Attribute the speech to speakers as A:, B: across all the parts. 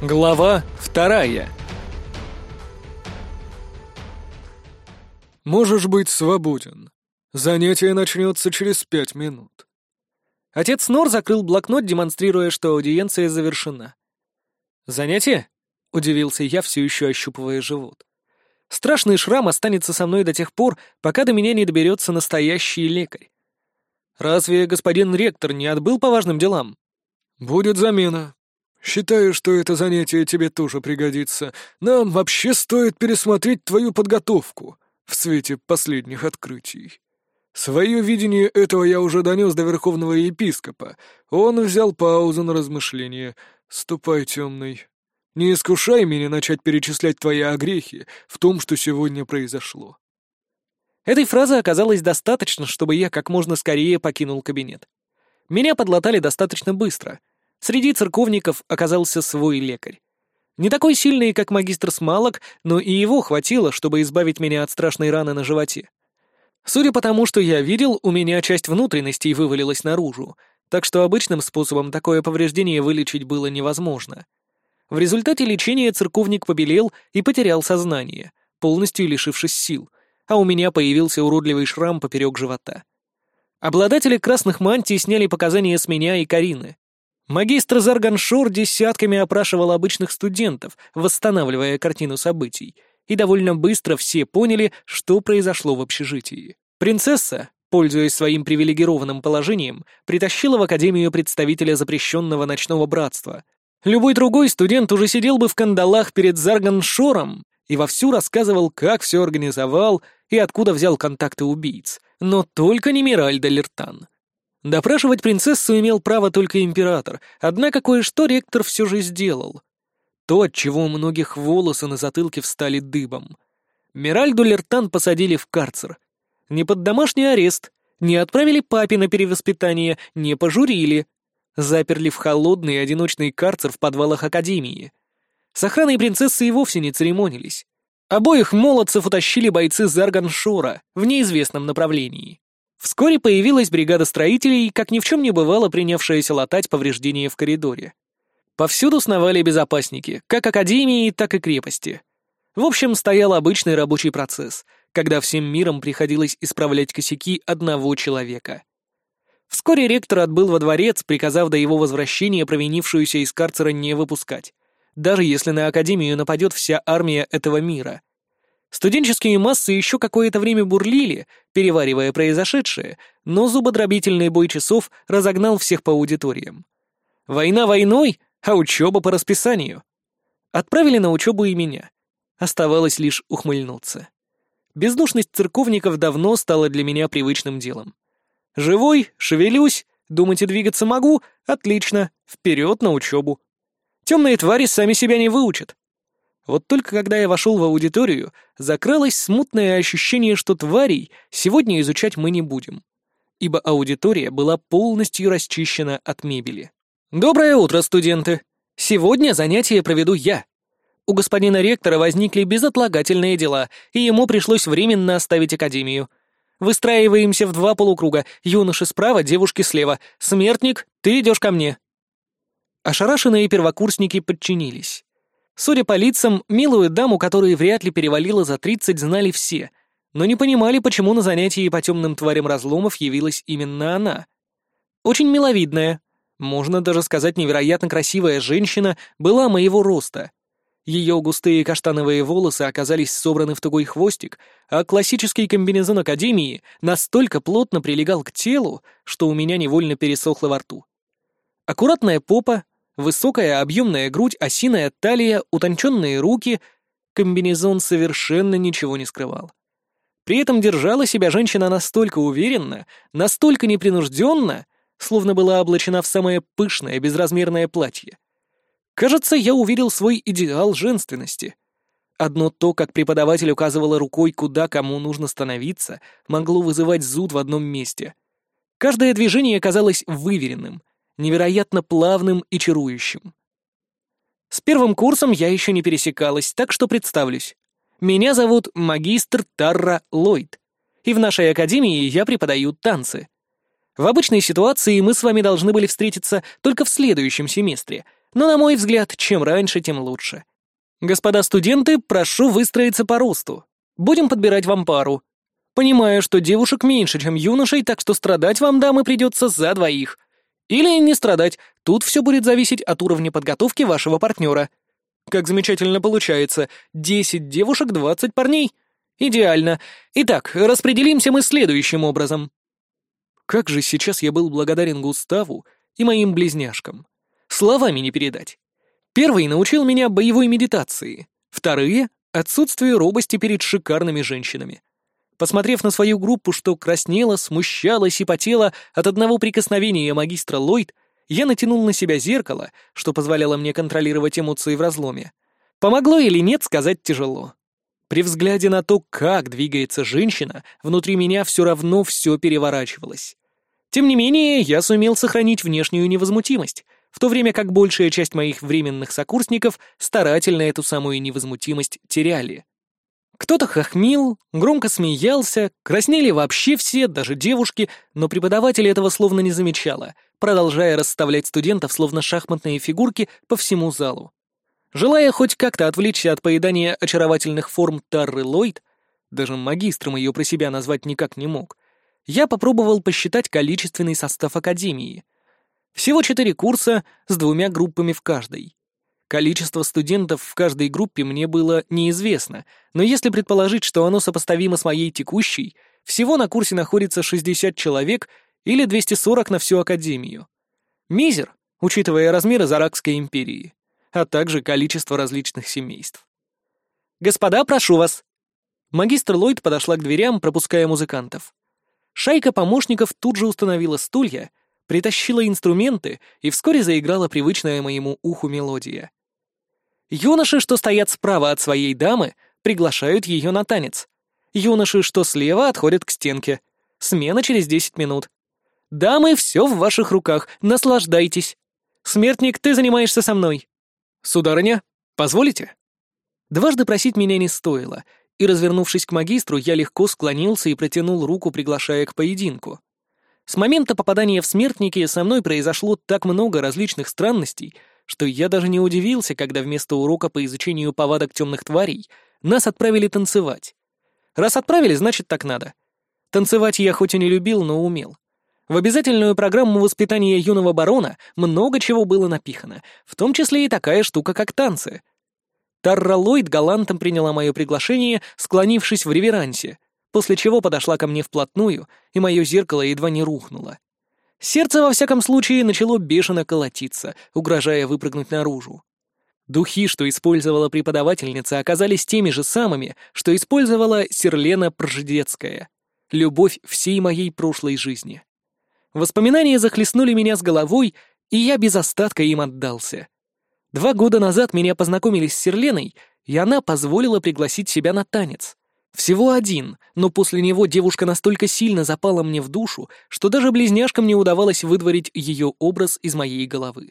A: Глава 2.
B: «Можешь быть свободен. Занятие начнется через 5 минут».
A: Отец Нор закрыл блокнот, демонстрируя, что аудиенция завершена. «Занятие?» — удивился я, все еще ощупывая живот. «Страшный шрам останется со мной до тех пор, пока до меня не доберется настоящий лекарь. Разве господин ректор не отбыл по важным делам?»
B: «Будет замена. Считаю, что это занятие тебе тоже пригодится. Нам вообще стоит пересмотреть твою подготовку в свете последних открытий. Свое видение этого я уже донес до верховного епископа. Он взял паузу на размышление. Ступай, темный. Не искушай меня начать перечислять твои огрехи в том, что сегодня произошло».
A: Этой фразы оказалось достаточно, чтобы я как можно скорее покинул кабинет. Меня подлатали достаточно быстро. Среди церковников оказался свой лекарь. Не такой сильный, как магистр Смалок, но и его хватило, чтобы избавить меня от страшной раны на животе. Судя по тому, что я видел, у меня часть внутренностей вывалилась наружу, так что обычным способом такое повреждение вылечить было невозможно. В результате лечения церковник побелел и потерял сознание, полностью лишившись сил, а у меня появился уродливый шрам поперек живота. Обладатели красных мантий сняли показания с меня и Карины. Магистр Зарганшор десятками опрашивал обычных студентов, восстанавливая картину событий, и довольно быстро все поняли, что произошло в общежитии. Принцесса, пользуясь своим привилегированным положением, притащила в академию представителя запрещенного ночного братства. Любой другой студент уже сидел бы в кандалах перед Зарганшором и вовсю рассказывал, как все организовал и откуда взял контакты убийц, но только не Мираль де Лертан. Допрашивать принцессу имел право только император, однако кое-что ректор все же сделал. То, от чего у многих волосы на затылке встали дыбом. Мираль де Лертан посадили в карцер. Не под домашний арест, не отправили папе на перевоспитание, не пожурили. Заперли в холодный одиночный карцер в подвалах академии. С охраной принцессы и вовсе не церемонились. Обоих молодцев утащили бойцы Зарганшора в неизвестном направлении. Вскоре появилась бригада строителей, как ни в чем не бывало, принявшаяся латать повреждения в коридоре. Повсюду сновали безопасники, как академии, так и крепости. В общем, стоял обычный рабочий процесс, когда всем миром приходилось исправлять косяки одного человека. Вскоре ректор отбыл во дворец, приказав до его возвращения провинившуюся из карцера не выпускать, даже если на академию нападет вся армия этого мира. Студенческие массы еще какое-то время бурлили, переваривая произошедшее, но зубодробительный бой часов разогнал всех по аудиториям. Война войной, а учеба по расписанию. Отправили на учебу и меня. Оставалось лишь ухмыльнуться. Бездушность церковников давно стала для меня привычным делом. Живой, шевелюсь, думать и двигаться могу, отлично, вперед на учебу. Темные твари сами себя не выучат. Вот только когда я вошел в аудиторию, закралось смутное ощущение, что тварей сегодня изучать мы не будем, ибо аудитория была полностью расчищена от мебели. «Доброе утро, студенты! Сегодня занятие проведу я. У господина ректора возникли безотлагательные дела, и ему пришлось временно оставить академию. Выстраиваемся в 2 полукруга, юноши справа, девушки слева. Смертник, ты идешь ко мне». Ошарашенные первокурсники подчинились. Судя по лицам, милую даму, которой вряд ли перевалило за 30, знали все, но не понимали, почему на занятии по темным тварям разломов явилась именно она. Очень миловидная, можно даже сказать невероятно красивая женщина, была моего роста. Ее густые каштановые волосы оказались собраны в тугой хвостик, а классический комбинезон академии настолько плотно прилегал к телу, что у меня невольно пересохло во рту. Аккуратная попа, высокая объемная грудь, осиная талия, утонченные руки. Комбинезон совершенно ничего не скрывал. При этом держала себя женщина настолько уверенно, настолько непринужденно, словно была облачена в самое пышное безразмерное платье. Кажется, я увидел свой идеал женственности. Одно то, как преподаватель указывала рукой, куда кому нужно становиться, могло вызывать зуд в одном месте. Каждое движение казалось выверенным, невероятно плавным и чарующим. С первым курсом я еще не пересекалась, так что представлюсь. Меня зовут магистр Тарра Ллойд, и в нашей академии я преподаю танцы. В обычной ситуации мы с вами должны были встретиться только в следующем семестре, Но, на мой взгляд, чем раньше, тем лучше. Господа студенты, прошу выстроиться по росту. Будем подбирать вам пару. Понимаю, что девушек меньше, чем юношей, так что страдать вам, дамы, придется за двоих. Или не страдать, тут все будет зависеть от уровня подготовки вашего партнера. Как замечательно получается, 10 девушек, 20 парней. Идеально. Итак, распределимся мы следующим образом. Как же сейчас я был благодарен Густаву и моим близняшкам. Словами не передать. Первый научил меня боевой медитации, вторые — отсутствию робости перед шикарными женщинами. Посмотрев на свою группу, что краснела, смущалась и потела от одного прикосновения магистра Ллойд, я натянул на себя зеркало, что позволяло мне контролировать эмоции в разломе. Помогло или нет, сказать тяжело. При взгляде на то, как двигается женщина, внутри меня все равно все переворачивалось. Тем не менее, я сумел сохранить внешнюю невозмутимость, в то время как большая часть моих временных сокурсников старательно эту самую невозмутимость теряли. Кто-то хохмил, громко смеялся, краснели вообще все, даже девушки, но преподаватель этого словно не замечала, продолжая расставлять студентов словно шахматные фигурки по всему залу. Желая хоть как-то отвлечься от поедания очаровательных форм Тарры Ллойд, даже магистром ее про себя назвать никак не мог, я попробовал посчитать количественный состав академии. Всего 4 курса с 2 группами в каждой. Количество студентов в каждой группе мне было неизвестно, но если предположить, что оно сопоставимо с моей текущей, всего на курсе находится 60 человек или 240 на всю академию. Мизер, учитывая размеры Заракской империи, а также количество различных семейств. «Господа, прошу вас!» Магистр Ллойд подошла к дверям, пропуская музыкантов. Шайка помощников тут же установила стулья, притащила инструменты и вскоре заиграла привычная моему уху мелодия. Юноши, что стоят справа от своей дамы, приглашают ее на танец. Юноши, что слева, отходят к стенке. Смена через 10 минут. Дамы, все в ваших руках, наслаждайтесь. Смертник, ты занимаешься со мной. Сударыня, позволите? Дважды просить меня не стоило, и, развернувшись к магистру, я легко склонился и протянул руку, приглашая к поединку. С момента попадания в смертники со мной произошло так много различных странностей, что я даже не удивился, когда вместо урока по изучению повадок темных тварей нас отправили танцевать. Раз отправили, значит так надо. Танцевать я хоть и не любил, но умел. В обязательную программу воспитания юного барона много чего было напихано, в том числе и такая штука, как танцы. Тарра Ллойд галантом приняла мое приглашение, склонившись в реверансе, после чего подошла ко мне вплотную, и мое зеркало едва не рухнуло. Сердце, во всяком случае, начало бешено колотиться, угрожая выпрыгнуть наружу. Духи, что использовала преподавательница, оказались теми же самыми, что использовала Серлена Пржедецкая. Любовь всей моей прошлой жизни. Воспоминания захлестнули меня с головой, и я без остатка им отдался. 2 года назад меня познакомили с Серленой, и она позволила пригласить себя на танец. Всего один, но после него девушка настолько сильно запала мне в душу, что даже близняшкам не удавалось выдворить ее образ из моей головы.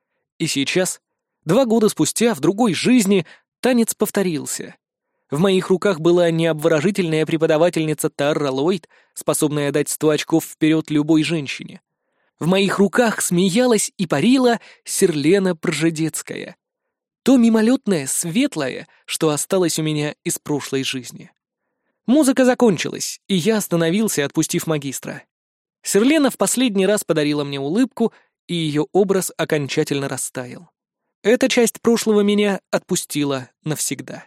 A: И сейчас, 2 года спустя, в другой жизни, танец повторился. В моих руках была необворожительная преподавательница Тарра Ллойд, способная дать 100 очков вперед любой женщине. В моих руках смеялась и парила Серлена Пржедецкая. То мимолетное, светлое, что осталось у меня из прошлой жизни. Музыка закончилась, и я остановился, отпустив магистра. Серлена в последний раз подарила мне улыбку, и ее образ окончательно растаял. Эта часть прошлого меня отпустила навсегда.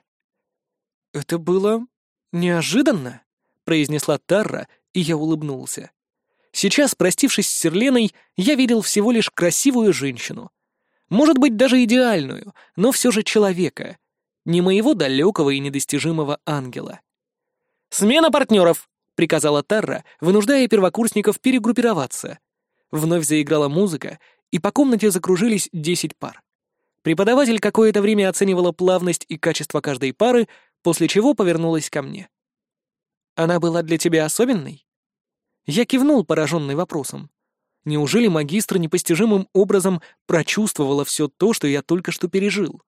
A: «Это было неожиданно», — произнесла Тарра, и я улыбнулся. Сейчас, простившись с Серленой, я видел всего лишь красивую женщину. Может быть, даже идеальную, но все же человека. Не моего далекого и недостижимого ангела. «Смена партнеров!» — приказала Тарра, вынуждая первокурсников перегруппироваться. Вновь заиграла музыка, и по комнате закружились 10 пар. Преподаватель какое-то время оценивала плавность и качество каждой пары, после чего повернулась ко мне. «Она была для тебя особенной?» Я кивнул, пораженный вопросом. Неужели магистр непостижимым образом прочувствовала все то, что я только что пережил?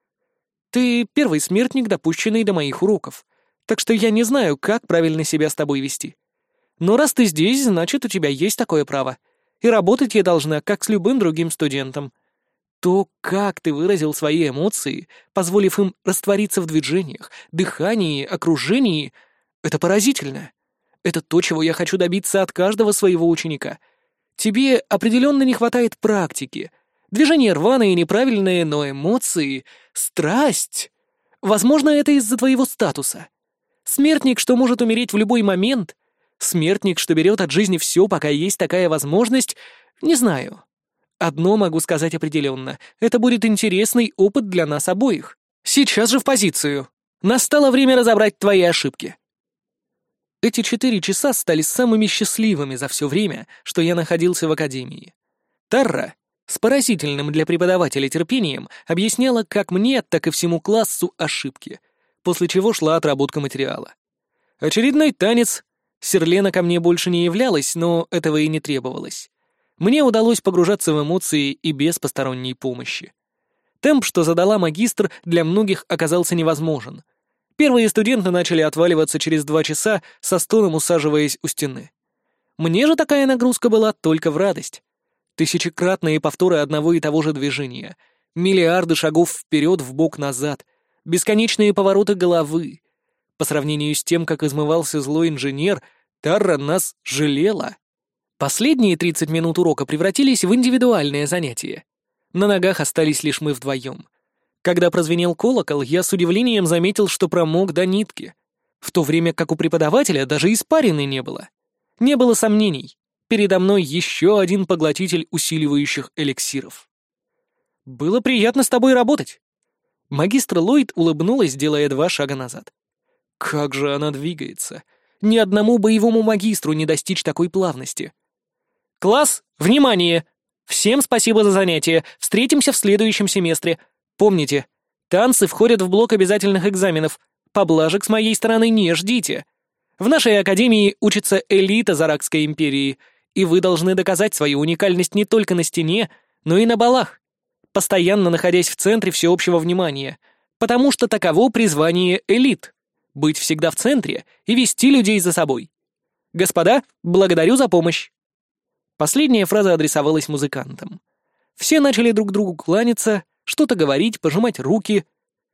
A: «Ты первый смертник, допущенный до моих уроков, так что я не знаю, как правильно себя с тобой вести. Но раз ты здесь, значит, у тебя есть такое право, и работать я должна, как с любым другим студентом. То, как ты выразил свои эмоции, позволив им раствориться в движениях, дыхании, окружении, это поразительно. Это то, чего я хочу добиться от каждого своего ученика. Тебе определенно не хватает практики. Движения рваные и неправильные, но эмоции, страсть. Возможно, это из-за твоего статуса. Смертник, что может умереть в любой момент. Смертник, что берет от жизни все, пока есть такая возможность. Не знаю. Одно могу сказать определенно. Это будет интересный опыт для нас обоих. Сейчас же в позицию. Настало время разобрать твои ошибки. Эти 4 часа стали самыми счастливыми за все время, что я находился в академии. Тарра с поразительным для преподавателя терпением объясняла как мне, так и всему классу ошибки, после чего шла отработка материала. Очередной танец. Серлена ко мне больше не являлась, но этого и не требовалось. Мне удалось погружаться в эмоции и без посторонней помощи. Темп, что задала магистр, для многих оказался невозможен. Первые студенты начали отваливаться через 2 часа, со стоном усаживаясь у стены. Мне же такая нагрузка была только в радость. Тысячекратные повторы одного и того же движения, миллиарды шагов вперед, вбок, назад, бесконечные повороты головы. По сравнению с тем, как измывался злой инженер, Тарра нас жалела. Последние 30 минут урока превратились в индивидуальное занятие. На ногах остались лишь мы вдвоем. Когда прозвенел колокол, я с удивлением заметил, что промок до нитки, в то время как у преподавателя даже испарины не было. Не было сомнений. Передо мной еще один поглотитель усиливающих эликсиров. «Было приятно с тобой работать». Магистр Ллойд улыбнулась, делая 2 шага назад. Как же она двигается. Ни одному боевому магистру не достичь такой плавности. «Класс, внимание! Всем спасибо за занятие. Встретимся в следующем семестре. Помните, танцы входят в блок обязательных экзаменов. Поблажек с моей стороны не ждите. В нашей академии учится элита Заракской империи, и вы должны доказать свою уникальность не только на стене, но и на балах, постоянно находясь в центре всеобщего внимания, потому что таково призвание элит — быть всегда в центре и вести людей за собой. Господа, благодарю за помощь». Последняя фраза адресовалась музыкантам. Все начали друг другу кланяться, что-то говорить, пожимать руки.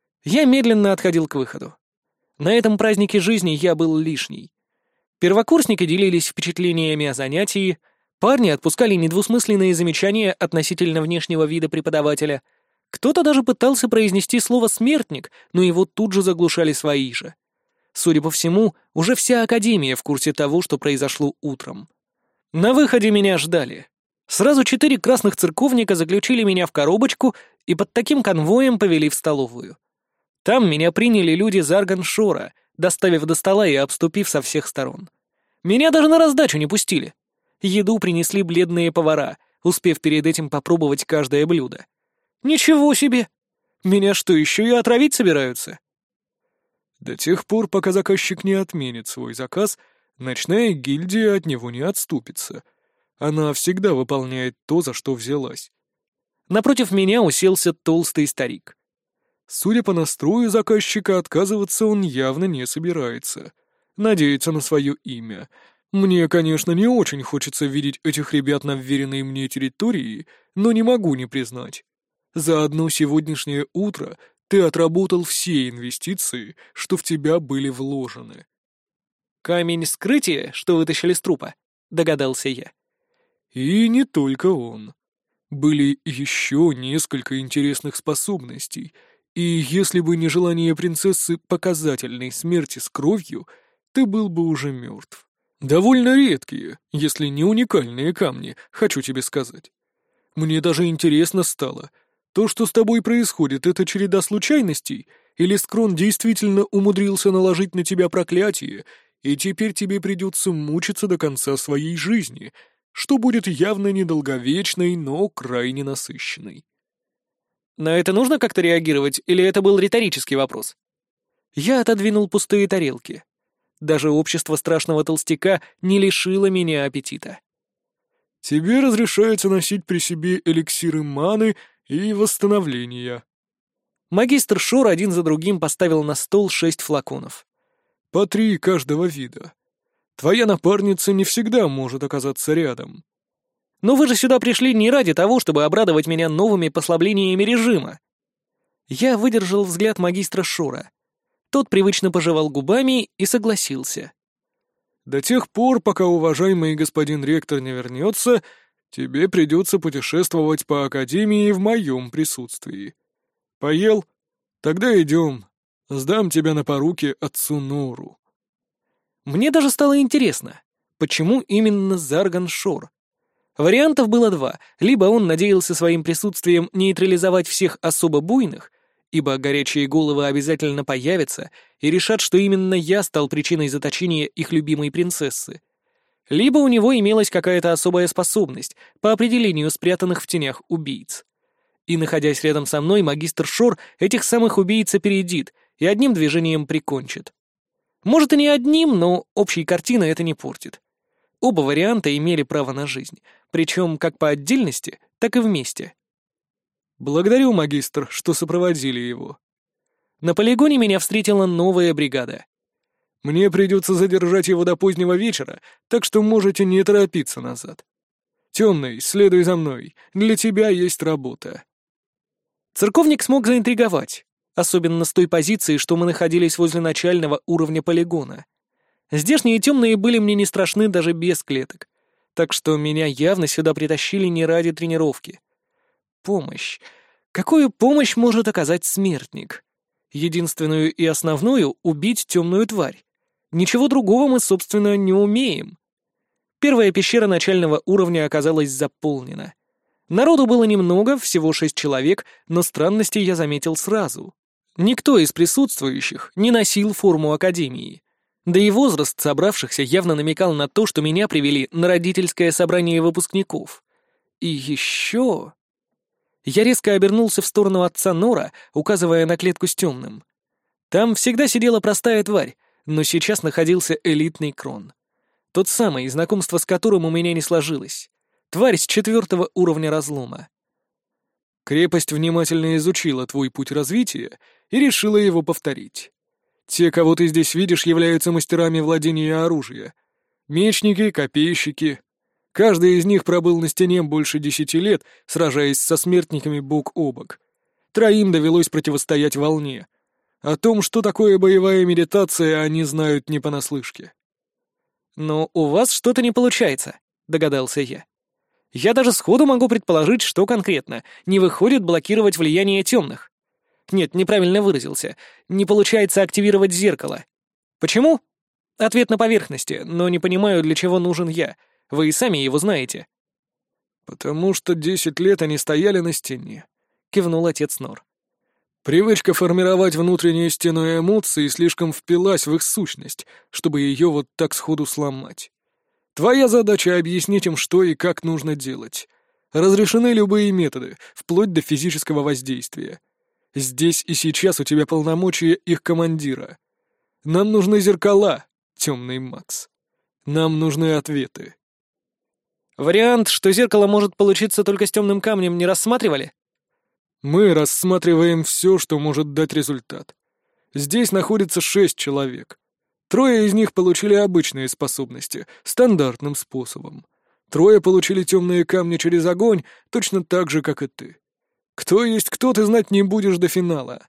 A: Я медленно отходил к выходу. На этом празднике жизни я был лишний. Первокурсники делились впечатлениями о занятии, парни отпускали недвусмысленные замечания относительно внешнего вида преподавателя. Кто-то даже пытался произнести слово «смертник», но его тут же заглушали свои же. Судя по всему, уже вся академия в курсе того, что произошло утром. На выходе меня ждали. Сразу 4 красных церковника заключили меня в коробочку и под таким конвоем повели в столовую. Там меня приняли люди Зарган-Шора, доставив до стола и обступив со всех сторон. Меня даже на раздачу не пустили. Еду принесли бледные повара, успев перед этим попробовать каждое блюдо. Ничего себе! Меня что, еще и отравить собираются?
B: До тех пор, пока заказчик не отменит свой заказ, ночная гильдия от него не отступится. Она всегда выполняет то, за что взялась.
A: Напротив меня уселся толстый старик.
B: Судя по настрою заказчика, отказываться он явно не собирается. Надеется на свое имя. Мне, конечно, не очень хочется видеть этих ребят на вверенной мне территории, но не могу не признать. За одно сегодняшнее утро ты отработал все инвестиции, что в тебя были вложены.
A: «Камень скрытия, что вытащили с трупа», — догадался я.
B: И не только он. Были еще несколько интересных способностей, и если бы не желание принцессы показательной смерти с кровью, ты был бы уже мертв. Довольно редкие, если не уникальные камни, хочу тебе сказать. Мне даже интересно стало, то, что с тобой происходит, это череда случайностей, или Скрон действительно умудрился наложить на тебя проклятие, и теперь тебе придется мучиться до конца своей жизни, что будет явно недолговечной, но крайне насыщенной.
A: На это нужно как-то реагировать, или это был риторический вопрос? Я отодвинул пустые тарелки. Даже общество страшного толстяка не лишило меня аппетита.
B: Тебе разрешается носить при себе эликсиры маны и восстановления.
A: Магистр Шор один за другим поставил на стол 6 флаконов.
B: По 3 каждого вида. Твоя напарница не всегда может оказаться рядом.
A: Но вы же сюда пришли не ради того, чтобы обрадовать меня новыми послаблениями режима». Я выдержал взгляд магистра Шора. Тот привычно пожевал губами и согласился.
B: «До тех пор, пока уважаемый господин ректор не вернется, тебе придется путешествовать по академии в моем присутствии. Поел? Тогда идем. Сдам тебя на поруки отцу Нору».
A: Мне даже стало интересно, почему именно Зарган Шор? Вариантов было два. Либо он надеялся своим присутствием нейтрализовать всех особо буйных, ибо горячие головы обязательно появятся и решат, что именно я стал причиной заточения их любимой принцессы. Либо у него имелась какая-то особая способность по определению спрятанных в тенях убийц. И, находясь рядом со мной, магистр Шор этих самых убийц опередит и одним движением прикончит. Может, и не одним, но общей картины это не портит. Оба варианта имели право на жизнь, причем как по отдельности, так и вместе.
B: «Благодарю, магистр, что сопроводили его».
A: На полигоне меня встретила новая бригада.
B: «Мне придется задержать его до позднего вечера, так что можете не торопиться назад. Темный, следуй за мной, для тебя есть работа».
A: Церковник смог заинтриговать, особенно с той позиции, что мы находились возле начального уровня полигона. Здешние темные были мне не страшны даже без клеток, так что меня явно сюда притащили не ради тренировки. Помощь. Какую помощь может оказать смертник? Единственную и основную — убить темную тварь. Ничего другого мы, собственно, не умеем. Первая пещера начального уровня оказалась заполнена. Народу было немного, всего 6 человек, но странности я заметил сразу. Никто из присутствующих не носил форму академии. Да и возраст собравшихся явно намекал на то, что меня привели на родительское собрание выпускников. И еще... Я резко обернулся в сторону отца Нора, указывая на клетку с темным. Там всегда сидела простая тварь, но сейчас находился элитный крон. Тот самый, знакомство с которым у меня не сложилось. Тварь с 4-го уровня разлома.
B: Крепость внимательно изучила твой путь развития и решила его повторить. Те, кого ты здесь видишь, являются мастерами владения оружия. Мечники, копейщики. Каждый из них пробыл на стене больше 10 лет, сражаясь со смертниками бок о бок. 3 довелось противостоять волне. О том, что такое боевая медитация, они знают не понаслышке.
A: «Но у вас что-то не получается», — догадался я. «Я даже сходу могу предположить, что конкретно не выходит блокировать влияние темных. Нет, неправильно выразился. Не получается активировать зеркало. Почему? Ответ на поверхности, но не понимаю, для чего нужен я. Вы и сами его знаете».
B: «Потому что 10 лет они стояли на стене», — кивнул отец Нор. «Привычка формировать внутреннюю стену эмоций слишком впилась в их сущность, чтобы ее вот так сходу сломать. Твоя задача — объяснить им, что и как нужно делать. Разрешены любые методы, вплоть до физического воздействия. Здесь и сейчас у тебя полномочия их командира. Нам нужны зеркала, темный Макс. Нам нужны ответы».
A: Вариант, что зеркало может получиться только с темным камнем, не рассматривали?
B: Мы рассматриваем все, что может дать результат. Здесь находится 6 человек. 3 из них получили обычные способности, стандартным способом. 3 получили темные камни через огонь, точно так же, как и ты. Кто есть кто, ты знать не будешь до финала.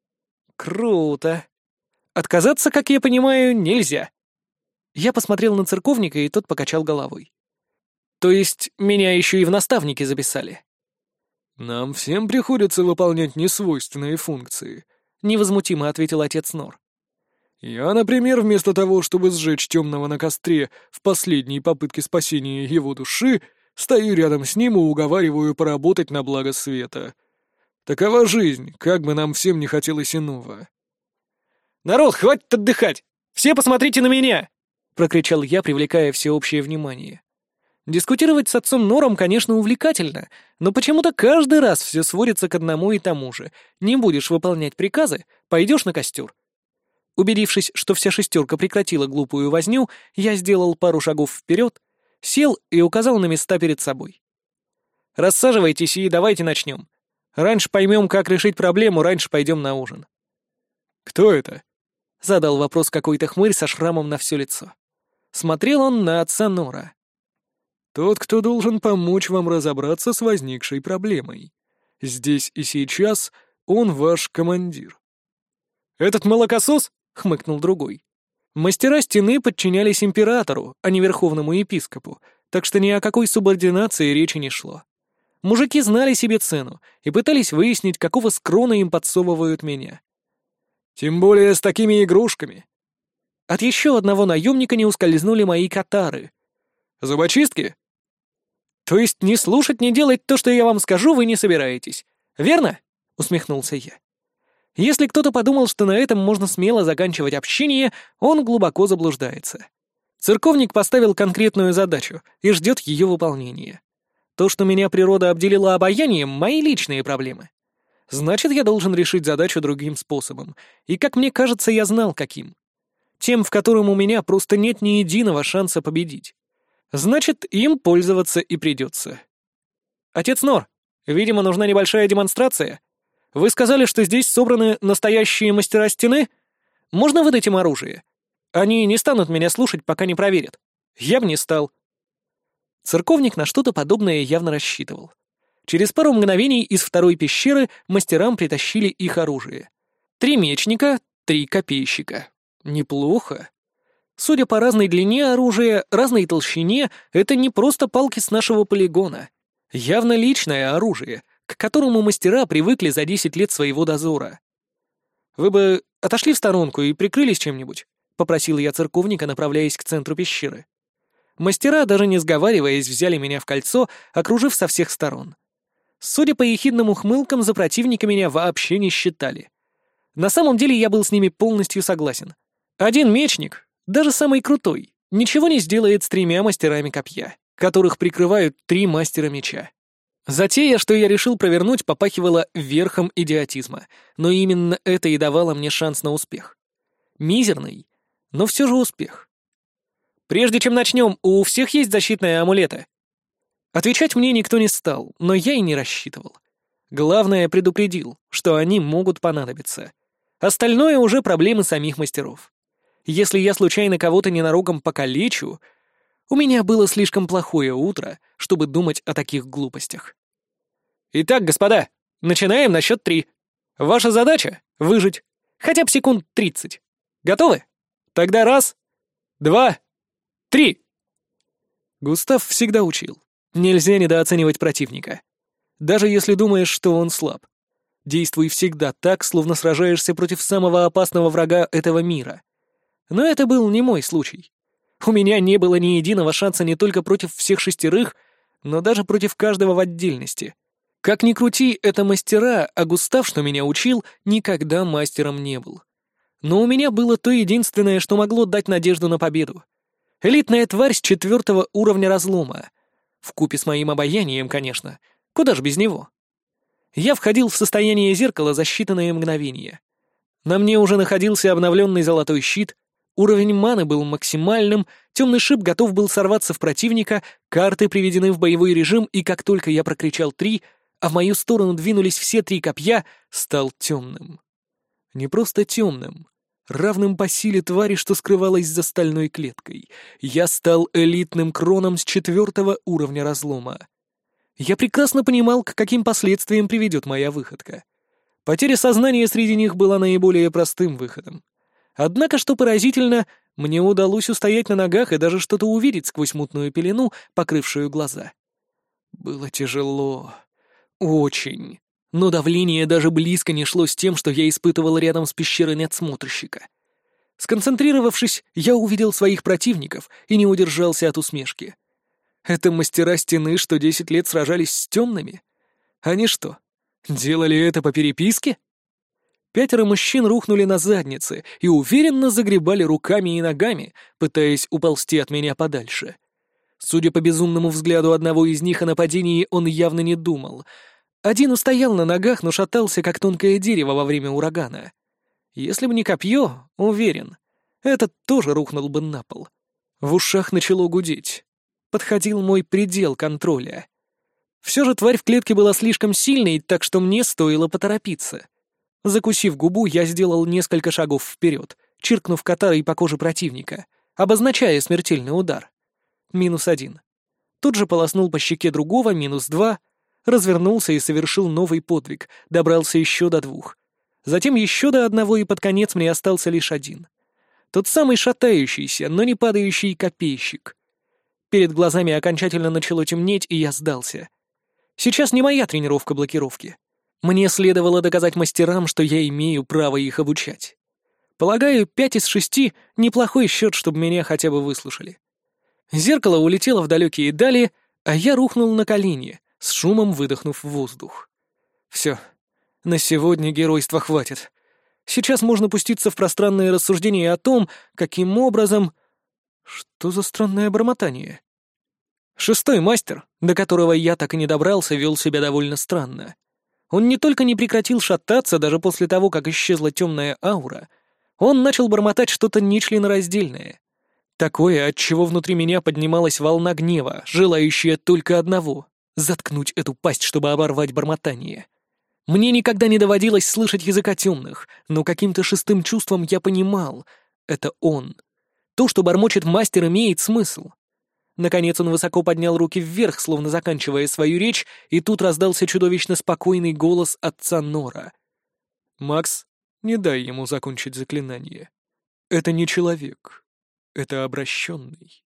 A: Круто. Отказаться, как я понимаю, нельзя. Я посмотрел на церковника, и тот покачал головой. То есть меня еще и в наставники записали?
B: Нам всем приходится выполнять несвойственные функции,
A: Невозмутимо ответил отец Нор.
B: Я, например, вместо того, чтобы сжечь темного на костре в последней попытке спасения его души, стою рядом с ним и уговариваю поработать на благо света. Такова жизнь, как бы нам всем не хотелось иного.
A: «Народ, хватит отдыхать! Все посмотрите на меня!» — прокричал я, привлекая всеобщее внимание. Дискутировать с отцом Нором, конечно, увлекательно, но почему-то каждый раз все сводится к одному и тому же. Не будешь выполнять приказы — пойдешь на костер. Убедившись, что вся шестерка прекратила глупую возню, я сделал пару шагов вперед, сел и указал на места перед собой. «Рассаживайтесь и давайте начнем. Раньше поймем, как решить проблему, раньше пойдем на ужин».
B: «Кто это?»
A: — задал вопрос какой-то хмырь со шрамом на все лицо. Смотрел он на отца Нора.
B: Тот, кто должен помочь вам разобраться с возникшей проблемой. Здесь и сейчас он ваш командир».
A: «Этот молокосос?» — хмыкнул другой. Мастера стены подчинялись императору, а не верховному епископу, так что ни о какой субординации речи не шло. Мужики знали себе цену и пытались выяснить, какого скрона им подсовывают меня.
B: «Тем более с такими игрушками».
A: От еще одного наемника не ускользнули мои катары.
B: «Зубочистки?»
A: «То есть не слушать, не делать то, что я вам скажу, вы не собираетесь, верно?» — усмехнулся я. Если кто-то подумал, что на этом можно смело заканчивать общение, он глубоко заблуждается. Церковник поставил конкретную задачу и ждет ее выполнения. То, что меня природа обделила обаянием, — мои личные проблемы. Значит, я должен решить задачу другим способом, и, как мне кажется, я знал, каким. Тем, в котором у меня просто нет ни единого шанса победить. Значит, им пользоваться и придется. «Отец Нор, видимо, нужна небольшая демонстрация. Вы сказали, что здесь собраны настоящие мастера стены? Можно выдать им оружие? Они не станут меня слушать, пока не проверят. Я бы не стал». Церковник на что-то подобное явно рассчитывал. Через пару мгновений из второй пещеры мастерам притащили их оружие. 3 мечника, 3 копейщика. Неплохо. Судя по разной длине оружия, разной толщине, это не просто палки с нашего полигона. Явно личное оружие, к которому мастера привыкли за 10 лет своего дозора. «Вы бы отошли в сторонку и прикрылись чем-нибудь?» — попросил я церковника, направляясь к центру пещеры. Мастера, даже не сговариваясь, взяли меня в кольцо, окружив со всех сторон. Судя по ехидным ухмылкам, за противника меня вообще не считали. На самом деле я был с ними полностью согласен. Один мечник, даже самый крутой, ничего не сделает с 3 мастерами копья, которых прикрывают 3 мастера меча. Затея, что я решил провернуть, попахивала верхом идиотизма, но именно это и давало мне шанс на успех. Мизерный, но все же успех. «Прежде чем начнем, у всех есть защитные амулеты?» Отвечать мне никто не стал, но я и не рассчитывал. Главное, предупредил, что они могут понадобиться. Остальное уже проблемы самих мастеров. Если я случайно кого-то ненароком покалечу... У меня было слишком плохое утро, чтобы думать о таких глупостях. «Итак, господа, начинаем на счет 3. Ваша задача — выжить. Хотя бы секунд 30. Готовы? Тогда 1, 2, 3!» Густав всегда учил. Нельзя недооценивать противника. Даже если думаешь, что он слаб. Действуй всегда так, словно сражаешься против самого опасного врага этого мира. Но это был не мой случай. У меня не было ни единого шанса не только против всех 6, но даже против каждого в отдельности. Как ни крути, это мастера, а Густав, что меня учил, никогда мастером не был. Но у меня было то единственное, что могло дать надежду на победу. Элитная тварь с 4 уровня разлома. Вкупе с моим обаянием, конечно. Куда ж без него? Я входил в состояние зеркала за считанные мгновения. На мне уже находился обновленный золотой щит, уровень маны был максимальным, темный шип готов был сорваться в противника, карты приведены в боевой режим, и как только я прокричал 3, а в мою сторону двинулись все 3 копья, стал темным. Не просто темным, равным по силе твари, что скрывалась за стальной клеткой. Я стал элитным кроном с 4 уровня разлома. Я прекрасно понимал, к каким последствиям приведет моя выходка. Потеря сознания среди них была наиболее простым выходом. Однако, что поразительно, мне удалось устоять на ногах и даже что-то увидеть сквозь мутную пелену, покрывшую глаза. Было тяжело. Очень. Но давление даже близко не шло с тем, что я испытывал рядом с пещерой надсмотрщика. Сконцентрировавшись, я увидел своих противников и не удержался от усмешки. Это мастера стены, что 10 лет сражались с темными? Они что, делали это по переписке? 5 мужчин рухнули на задницы и уверенно загребали руками и ногами, пытаясь уползти от меня подальше. Судя по безумному взгляду одного из них о нападении, он явно не думал. Один устоял на ногах, но шатался, как тонкое дерево во время урагана. Если бы не копье, уверен, этот тоже рухнул бы на пол. В ушах начало гудеть. Подходил мой предел контроля. Все же тварь в клетке была слишком сильной, так что мне стоило поторопиться. Закусив губу, я сделал несколько шагов вперед, чиркнув катарой по коже противника, обозначая смертельный удар. -1. Тут же полоснул по щеке другого, -2, развернулся и совершил новый подвиг, добрался еще до 2. Затем еще до 1, и под конец мне остался лишь 1. Тот самый шатающийся, но не падающий копейщик. Перед глазами окончательно начало темнеть, и я сдался. Сейчас не моя тренировка блокировки. Мне следовало доказать мастерам, что я имею право их обучать. Полагаю, 5 из 6 — неплохой счет, чтобы меня хотя бы выслушали. Зеркало улетело в далекие дали, а я рухнул на колени, с шумом выдохнув воздух. Все. На сегодня геройства хватит. Сейчас можно пуститься в пространные рассуждения о том, каким образом... Что за странное бормотание? 6-й мастер, до которого я так и не добрался, вел себя довольно странно. Он не только не прекратил шататься даже после того, как исчезла темная аура, он начал бормотать что-то нечленораздельное. Такое, от чего внутри меня поднималась волна гнева, желающая только одного — заткнуть эту пасть, чтобы оборвать бормотание. Мне никогда не доводилось слышать языка темных, но каким-то 6-м чувством я понимал — это он. То, что бормочет мастер, имеет смысл. Наконец он высоко поднял руки вверх, словно заканчивая свою речь, и тут раздался чудовищно спокойный голос отца Нора. «Макс, не дай ему закончить заклинание. Это не человек, это обращенный».